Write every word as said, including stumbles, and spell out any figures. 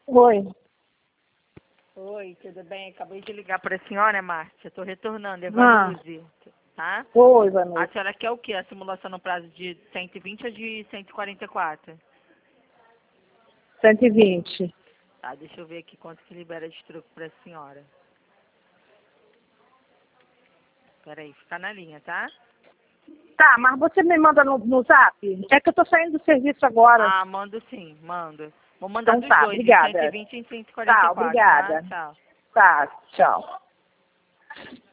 Oi. Oi, tudo bem? Acabei de ligar para a senhora, Márcia. Estou retornando, Ah. Evanuse, tá? Oi, A Vanessa. senhora quer o quê? A simulação no prazo de cento e vinte ou de cento e quarenta e quatro? cento e vinte. Tá, deixa eu ver aqui quanto que libera de truque para a senhora. Peraí, fica na linha, tá? Tá, mas você me manda no, no zap? É que eu tô saindo do serviço agora. Ah, mando sim, mando. Vou mandar Então dos tá, dois, de cento e obrigada. vinte e cento e quarenta e Tá, quatro, tá? obrigada. Tchau. Tá, tchau.